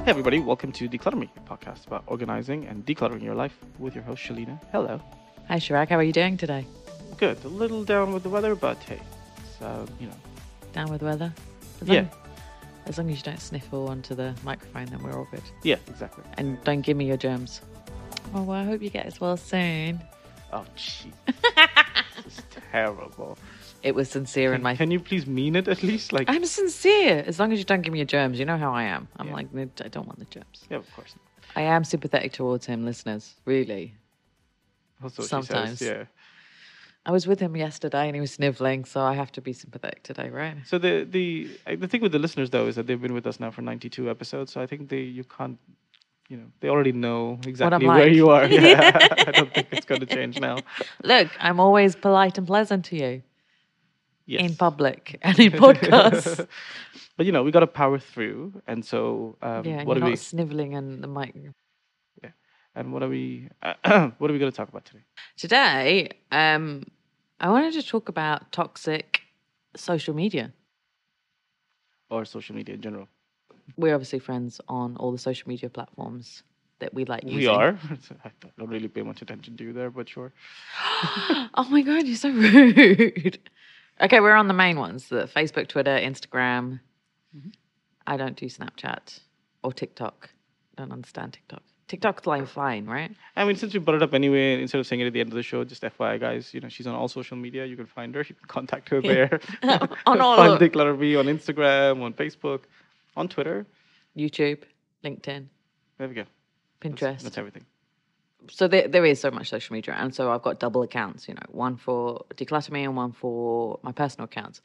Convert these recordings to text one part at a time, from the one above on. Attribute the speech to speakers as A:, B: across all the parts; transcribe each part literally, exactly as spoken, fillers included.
A: Hey everybody, welcome to Declutter Me, a podcast about organizing and decluttering your life with your host Shalina. Hello.
B: Hi Chirag, how are you doing today?
A: Good. A little down with the weather, but hey, it's, uh, you know.
B: Down with weather? As
A: Yeah.
B: long, as long as you don't sniffle onto the microphone, then we're all good.
A: Yeah, exactly.
B: And don't give me your germs. Oh, well, I hope you get as well soon.
A: Oh, gee. This is terrible.
B: It was sincere
A: Can,
B: in my...
A: can you please mean it at least? Like,
B: I'm sincere. As long as you don't give me your germs, you know how I am. I'm
A: Yeah.
B: like, I don't want the germs.
A: yeah, of course.
B: I am sympathetic towards him, listeners. Really.
A: Also,
B: Sometimes.
A: She says, yeah.
B: I was with him yesterday and he was sniveling, so I have to be sympathetic today, right?
A: So the the the thing with the listeners though is that they've been with us now for ninety-two episodes. So I think they you can't, you know, they already know exactly where
B: like.
A: you are. Yeah. I don't think it's going to change now.
B: Look, I'm always polite and pleasant to you.
A: Yes.
B: In public and in podcasts.
A: But you know, we got to power through, and so um,
B: Yeah, and
A: what
B: you're
A: are
B: not
A: we?
B: sniveling in the mic.
A: Yeah, and what are we? what are we going to talk about today?
B: Today, um, I wanted to talk about toxic social media.
A: Or social media in general.
B: We're obviously friends on all the social media platforms that we like using.
A: We are. I don't really pay much attention to you there, but sure.
B: Oh my God, you're so rude. Okay, we're on the main ones, the Facebook, Twitter, Instagram.
A: Mm-hmm.
B: I don't do Snapchat or TikTok. I don't understand TikTok. TikTok's like fine, right?
A: I mean, since we brought it up anyway, instead of saying it at the end of the show, just F Y I, guys, you know, she's on all social media. You can find her. You can contact her there.
B: On all
A: Find
B: of-
A: Declutter Me on Instagram, on Facebook, on Twitter.
B: YouTube, LinkedIn,
A: There we go.
B: Pinterest.
A: That's, that's everything.
B: So there, there is so much social media, and so I've got double accounts, you know, one for Declutter Me and one for my personal accounts.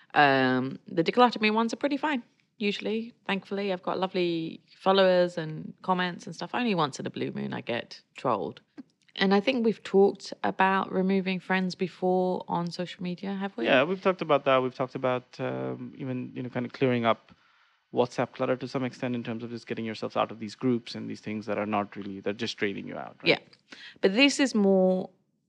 B: Um, the Declutter Me ones are pretty fine, usually. Thankfully, I've got lovely followers and comments and stuff. Only once in a blue moon I get trolled. And I think we've talked about removing friends before on social media, have we?
A: Yeah, we've talked about that. We've talked about um, even, you know, kind of clearing up WhatsApp clutter to some extent in terms of just getting yourselves out of these groups and these things that are not really, they're just draining you out. Right?
B: Yeah. But this is more,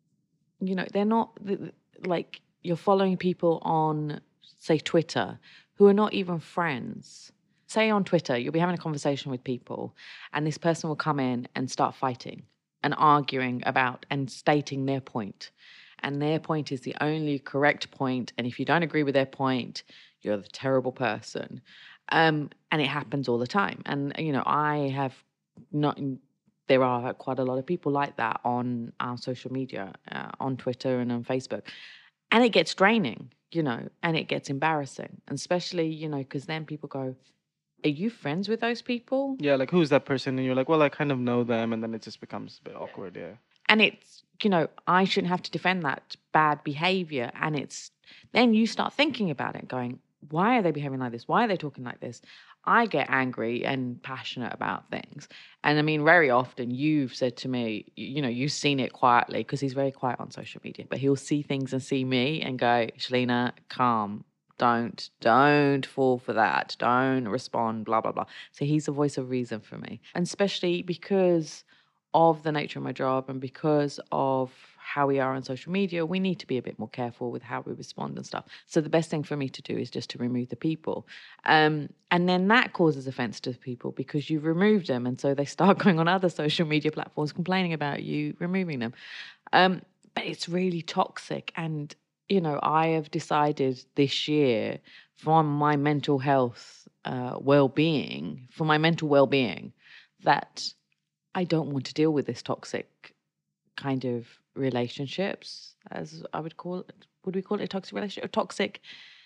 B: you know, they're not like you're following people on, say, Twitter who are not even friends. Say on Twitter, you'll be having a conversation with people and this person will come in and start fighting and arguing about and stating their point. And their point is the only correct point. And if you don't agree with their point, you're the terrible person. Um, and it happens all the time. And, you know, I have not, there are quite a lot of people like that on our social media, uh, on Twitter and on Facebook. And it gets draining, you know, and it gets embarrassing. And especially, you know, because then people go, are you friends with those people?
A: Yeah, like who's that person? And you're like, well, I kind of know them. And then it just becomes a bit awkward, yeah.
B: And it's, you know, I shouldn't have to defend that bad behavior. And it's, then you start thinking about it, going, why are they behaving like this? Why are they talking like this? I get angry and passionate about things. And I mean, very often you've said to me, you know, you've seen it quietly because he's very quiet on social media, but he'll see things and see me and go, Shalina, calm. Don't, don't fall for that. Don't respond, blah, blah, blah. So he's the voice of reason for me. And especially because of the nature of my job and because of how we are on social media, we need to be a bit more careful with how we respond and stuff. So the best thing for me to do is just to remove the people. Um, and then that causes offense to people because you've removed them. And so they start going on other social media platforms complaining about you removing them. Um, but it's really toxic. And, you know, I have decided this year for my mental health uh, well-being, for my mental well-being, that I don't want to deal with this toxic kind of relationships, as I would call it. Would we call it a toxic relationship? Toxic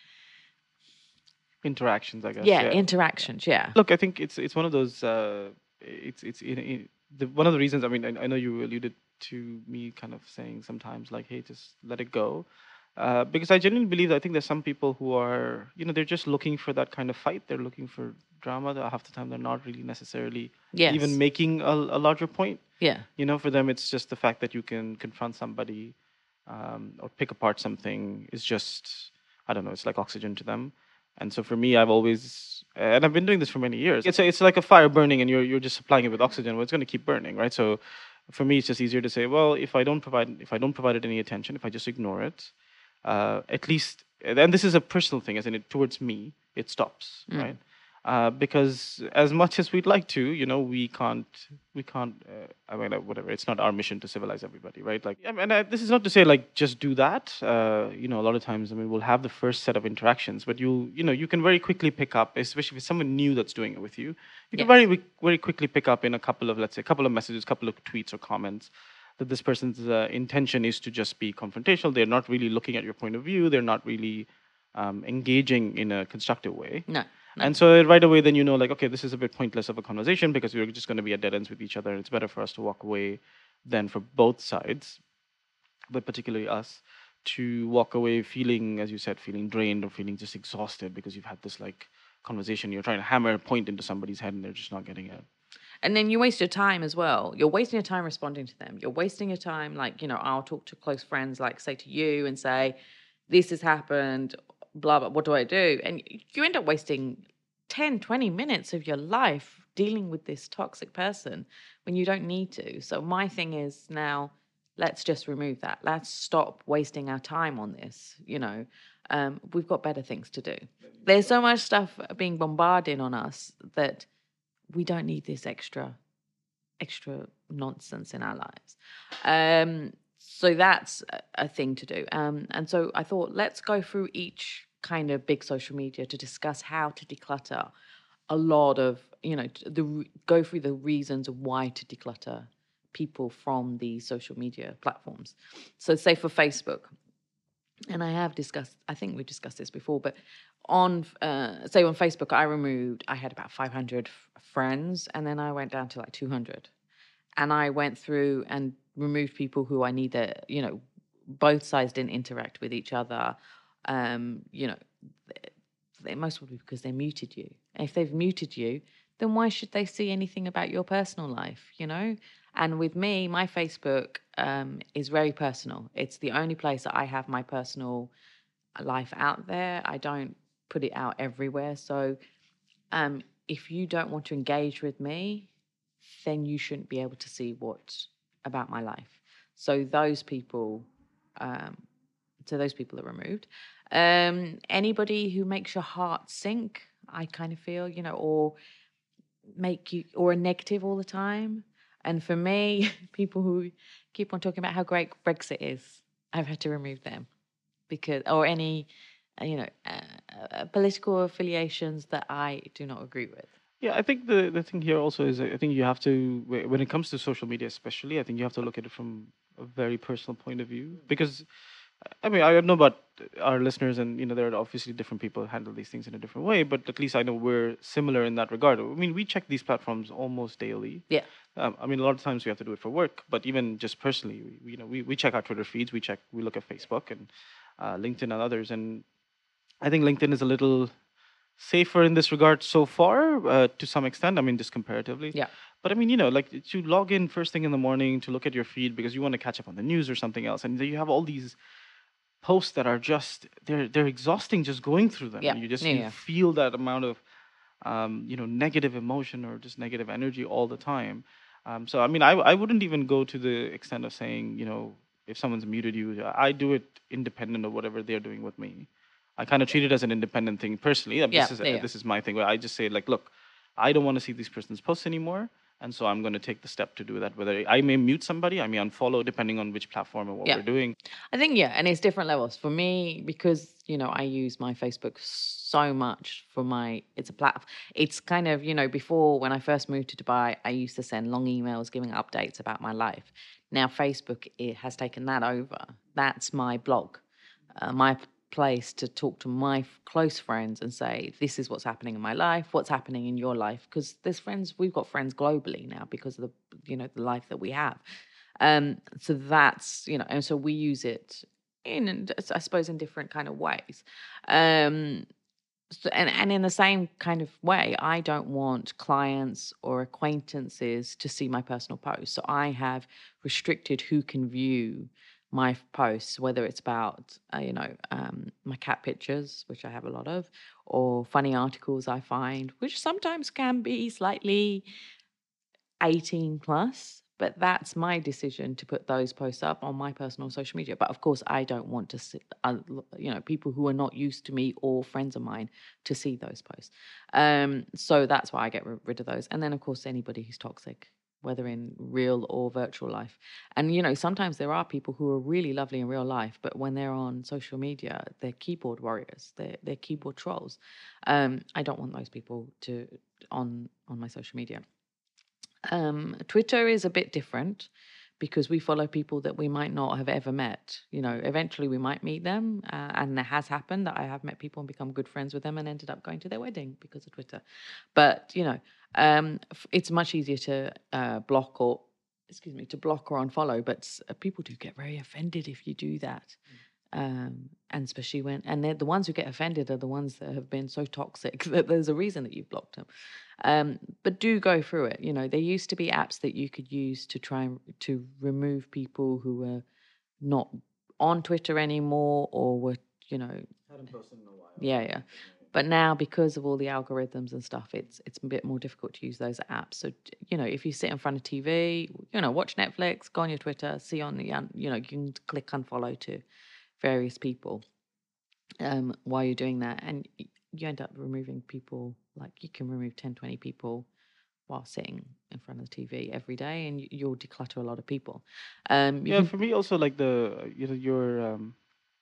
A: interactions, I guess.
B: Yeah,
A: yeah.
B: interactions. Yeah.
A: Look, I think it's it's one of those. Uh, it's it's in, in the one of the reasons. I mean, I, I know you alluded to me kind of saying sometimes like, hey, just let it go. Uh, because I genuinely believe that I think there's some people who are, you know, they're just looking for that kind of fight. They're looking for drama. That half the time they're not really necessarily
B: Yes.
A: even making a, a larger point.
B: Yeah.
A: You know, for them, it's just the fact that you can confront somebody um, or pick apart something is just, I don't know, it's like oxygen to them. And so for me, I've always, and I've been doing this for many years. It's a, it's like a fire burning, and you're you're just supplying it with oxygen. Well, it's going to keep burning, right? So for me, it's just easier to say, well, if I don't provide if I don't provide it any attention, if I just ignore it, uh, at least, and this is a personal thing, as in it towards me, it stops,
B: Mm.
A: right? uh, because as much as we'd like to, you know, we can't, we can't. Uh, I mean, uh, whatever. It's not our mission to civilize everybody, right? Like, I mean, uh, this is not to say like just do that. Uh, you know, a lot of times, I mean, we'll have the first set of interactions, but you, you know, you can very quickly pick up, especially if it's someone new that's doing it with you. You can
B: Yes.
A: very, very quickly pick up in a couple of, let's say, a couple of messages, a couple of tweets or comments, that this person's uh, intention is to just be confrontational. They're not really looking at your point of view. They're not really um, engaging in a constructive way.
B: No. No.
A: And so right away, then you know, like, okay, this is a bit pointless of a conversation because we're just going to be at dead ends with each other. It's better for us to walk away than for both sides, but particularly us, to walk away feeling, as you said, feeling drained or feeling just exhausted because you've had this like conversation. You're trying to hammer a point into somebody's head and they're just not getting it.
B: And then you waste your time as well. You're wasting your time responding to them. You're wasting your time, like, you know, I'll talk to close friends, like, say to you and say, this has happened, blah, blah, what do I do? And you end up wasting ten, twenty minutes of your life dealing with this toxic person when you don't need to. So my thing is now, let's just remove that. Let's stop wasting our time on this. You know, um, we've got better things to do. There's so much stuff being bombarded on us that we don't need this extra, extra nonsense in our lives. Um, so that's a, a thing to do. Um, and so I thought, let's go through each kind of big social media to discuss how to declutter a lot of, you know, the go through the reasons of why to declutter people from the social media platforms. So say for Facebook, and I have discussed, I think we discussed this before, but on, uh, say on Facebook, I removed, I had about five hundred f- friends, and then I went down to like two hundred. And I went through and removed people who I neither, you know, both sides didn't interact with each other. Um, you know, they, they most would be because they muted you. And if they've muted you, then why should they see anything about your personal life, you know? And with me, my Facebook um, is very personal. It's the only place that I have my personal life out there. I don't put it out everywhere. So um, if you don't want to engage with me, then you shouldn't be able to see what about my life. So those people, um, so those people are removed. Um, anybody who makes your heart sink, I kind of feel, you know, or make you, or a negative all the time. And for me, people who keep on talking about how great Brexit is, I've had to remove them because, or any, uh, you know, uh, uh, political affiliations that I do not agree with.
A: Yeah, I think the, the thing here also is I think you have to, wh- when it comes to social media especially, I think you have to look at it from a very personal point of view. Because, I mean, I don't know about our listeners, and, you know, there are obviously different people who handle these things in a different way, but at least I know we're similar in that regard. I mean, we check these platforms almost daily.
B: Yeah.
A: Um, I mean, a lot of times we have to do it for work, but even just personally, we, you know, we, we check our Twitter feeds, we check, we look at Facebook and uh, LinkedIn and others. And I think LinkedIn is a little safer in this regard so far, uh, to some extent. I mean, just comparatively.
B: Yeah.
A: But I mean, you know, like to log in first thing in the morning to look at your feed because you want to catch up on the news or something else, and then you have all these posts that are just they're they're exhausting just going through them.
B: Yeah.
A: You just
B: Yeah,
A: you
B: yeah.
A: feel that amount of um, you know negative emotion or just negative energy all the time. Um, so I mean, I I wouldn't even go to the extent of saying, you know, if someone's muted you, I do it independent of whatever they're doing with me. I kind of treat it as an independent thing personally. Uh,
B: Yeah,
A: This is
B: yeah, yeah.
A: this is my thing where I just say like, look, I don't want to see these person's posts anymore, and so I'm going to take the step to do that. Whether I may mute somebody, I may unfollow depending on which platform and what
B: Yeah.
A: we're doing.
B: I think, yeah, and it's different levels. For me, because, you know, I use my Facebook so much for my, it's a platform. It's kind of, you know, before when I first moved to Dubai, I used to send long emails giving updates about my life. Now Facebook, it has taken that over. That's my blog, uh, my place to talk to my f- close friends and say, this is what's happening in my life, what's happening in your life. Because there's friends, we've got friends globally now because of the, you know, the life that we have. Um, so that's, you know, and so we use it in, I suppose, in different kind of ways. Um, so, and, and in the same kind of way, I don't want clients or acquaintances to see my personal posts. So I have restricted who can view my posts, whether it's about, uh, you know, um, my cat pictures, which I have a lot of, or funny articles I find, which sometimes can be slightly eighteen plus. But that's my decision to put those posts up on my personal social media. But of course, I don't want to see, uh, you know, people who are not used to me or friends of mine to see those posts. Um, so that's why I get rid of those. And then, of course, anybody who's toxic, whether in real or virtual life. And, you know, sometimes there are people who are really lovely in real life, but when they're on social media, they're keyboard warriors, they're, they're keyboard trolls. Um, I don't want those people to on on my social media. Um, Twitter is a bit different because we follow people that we might not have ever met. You know, eventually we might meet them, uh, and it has happened that I have met people and become good friends with them and ended up going to their wedding because of Twitter. But you know, um, it's much easier to uh, block or, excuse me, to block or unfollow. But uh, people do get very offended if you do that. Um, and especially when, and they're the ones who get offended are the ones that have been so toxic that there's a reason that you've blocked them. Um, but do go through it. You know, there used to be apps that you could use to try and to remove people who were not on Twitter anymore or were, you know,
A: Hadn't posted in a while.
B: yeah, yeah. But now, because of all the algorithms and stuff, it's it's a bit more difficult to use those apps. So, you know, if you sit in front of T V, you know, watch Netflix, go on your Twitter, see on the, you know, you can click unfollow to various people um, while you're doing that. And you end up removing people, like you can remove ten, twenty people while sitting in front of the T V every day, and you'll declutter a lot of people. Um, you
A: Yeah,
B: can,
A: for me also like the you know your um,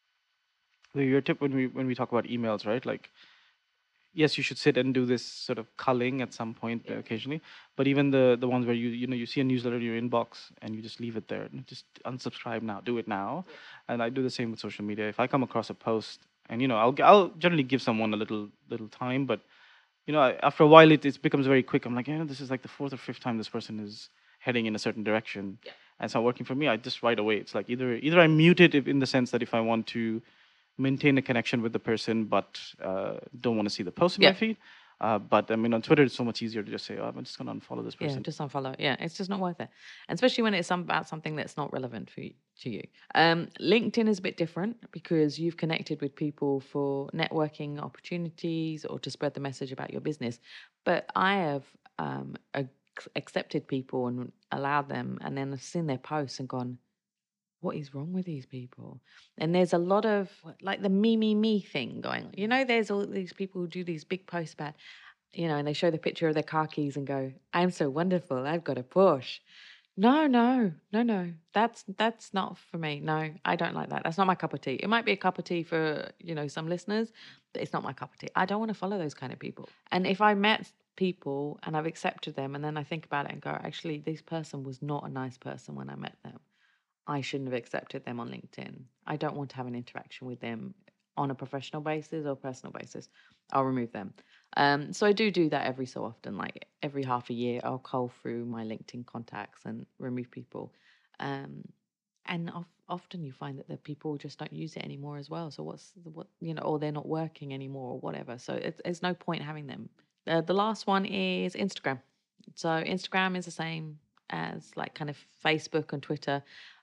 A: the, your tip when we when we talk about emails, right? Like yes, you should sit and do this sort of culling at some point
B: Yeah.
A: occasionally. But even the the ones where you you know you see a newsletter in your inbox and you just leave it there, just unsubscribe now, do it now.
B: Yeah.
A: And I do the same with social media. If I come across a post, and you know I'll I'll generally give someone a little little time, but you know I- after a while it it becomes very quick. I'm like, yeah, this is like the fourth or fifth time this person is heading in a certain direction,
B: Yeah.
A: and it's not working for me. I just right away. It's like either either I mute it if, in the sense that if I want to maintain a connection with the person, but uh, don't want to see the post in
B: Yeah.
A: my feed. Uh, but I mean, on Twitter, it's so much easier to just say, "Oh, I'm just going to unfollow this
B: Yeah,
A: person."
B: just unfollow. Yeah, it's just not worth it, and especially when it's some, about something that's not relevant for you, to you. Um, LinkedIn is a bit different because you've connected with people for networking opportunities or to spread the message about your business. But I have um, ac- accepted people and allowed them, and then I've seen their posts and gone, what is wrong with these people? And there's a lot of like the me, me, me thing going on. You know, there's all these people who do these big posts about, you know, and they show the picture of their car keys and go, I'm so wonderful. I've got a Porsche. No, no, no, no. That's that's not for me. No, I don't like that. That's not my cup of tea. It might be a cup of tea for, you know, some listeners, but it's not my cup of tea. I don't want to follow those kind of people. And if I met people and I've accepted them and then I think about it and go, actually, this person was not a nice person when I met them, I shouldn't have accepted them on LinkedIn. I don't want to have an interaction with them on a professional basis or personal basis. I'll remove them. Um, so I do do that every so often, like every half a year, I'll cull through my LinkedIn contacts and remove people. Um, and of, often you find that the people just don't use it anymore as well. So what's the, what you know, or they're not working anymore or whatever. So it's, there's no point having them. Uh, the last one is Instagram. So Instagram is the same as like kind of Facebook and Twitter.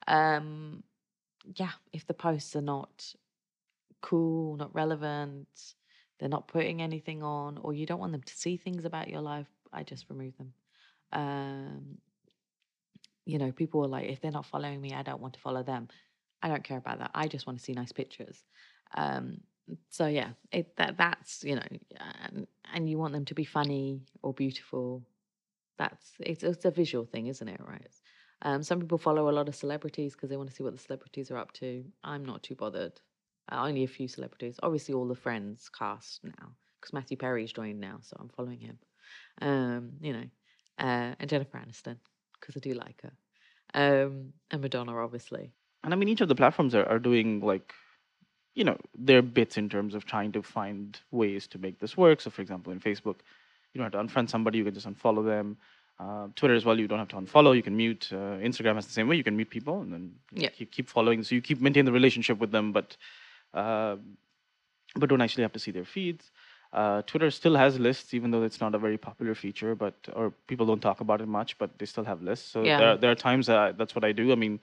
B: Um, yeah, if the posts are not cool, not relevant, they're not putting anything on, or you don't want them to see things about your life, I just remove them. Um, you know, people are like, if they're not following me, I don't want to follow them. I don't care about that. I just want to see nice pictures. Um, so yeah, it that that's you know, and, and you want them to be funny or beautiful. That's it's it's a visual thing, isn't it? Right. Um, some people follow a lot of celebrities because they want to see what the celebrities are up to. I'm not too bothered. Uh, only a few celebrities. Obviously, all the Friends cast now because Matthew Perry's joined now, so I'm following him. Um, you know, uh, and Jennifer Aniston because I do like her. Um, and Madonna, obviously.
A: And I mean, each of the platforms are, are doing like, you know, their bits in terms of trying to find ways to make this work. So, for example, in Facebook, you don't have to unfriend somebody; you can just unfollow them. Uh, Twitter as well, you don't have to unfollow; you can mute. Uh, Instagram has the same way; you can mute people and then
B: Yeah.
A: keep keep following. So you keep maintain the relationship with them, but uh, but don't actually have to see their feeds. Uh, Twitter still has lists, even though it's not a very popular feature, but or people don't talk about it much, but they still have lists. So
B: Yeah.
A: there, there are times that I, that's what I do. I mean,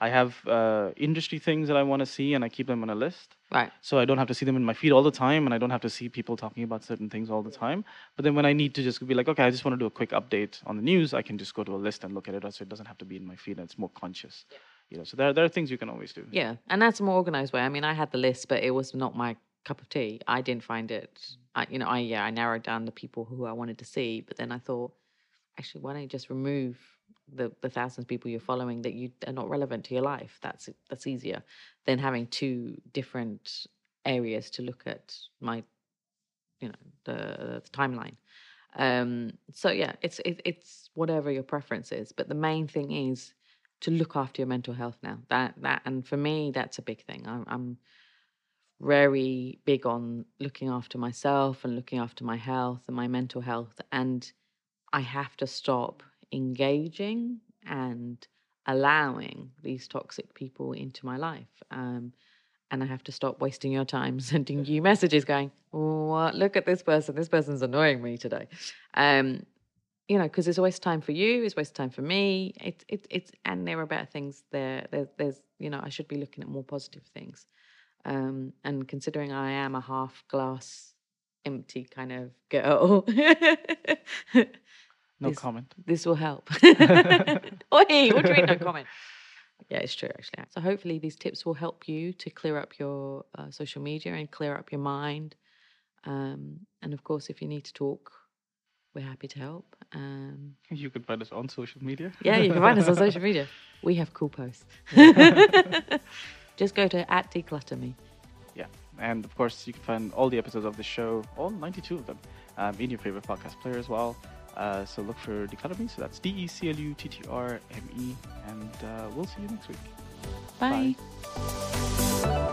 A: I have uh, industry things that I want to see, and I keep them on a list.
B: Right.
A: So I don't have to see them in my feed all the time, and I don't have to see people talking about certain things all the time. But then when I need to just be like, okay, I just want to do a quick update on the news, I can just go to a list and look at it, so it doesn't have to be in my feed, and it's more conscious. Yeah. You know, so there, there are things you can always do.
B: Yeah, and that's a more organized way. I mean, I had the list, but it was not my cup of tea. I didn't find it. I, you know, I yeah, I narrowed down the people who I wanted to see, but then I thought, actually, why don't you just remove the the thousands of people you're following that you are not relevant to your life? That's that's easier than having two different areas to look at my, you know, the, the timeline. Um, so yeah, it's it, it's whatever your preference is, but the main thing is to look after your mental health now. That that and for me, that's a big thing. I'm, I'm very big on looking after myself and looking after my health and my mental health, and I have to stop engaging and allowing these toxic people into my life. Um, and I have to stop wasting your time sending you messages going, oh, look at this person. This person's annoying me today. Um, you know, because it's a waste of time for you. It's a waste of time for me. It's, it, it's, and there are better things there. There's, there's, you know, I should be looking at more positive things. Um, and considering I am a half glass empty kind of girl,
A: No
B: this,
A: comment.
B: This will help. Oi, what do you mean no comment? Yeah, it's true, actually. So hopefully these tips will help you to clear up your uh, social media and clear up your mind. Um, and of course, if you need to talk, we're happy to help. Um,
A: you can find us on social media.
B: Yeah, you can find us on social media. We have cool posts. Just go to at declutter me.
A: Yeah, and of course, you can find all the episodes of the show, all ninety-two of them, um, in your favorite podcast player as well. Uh, so look for Declutter Me. So that's D E C L U T T R M E. And uh, we'll see you next week.
B: Bye.
A: Bye.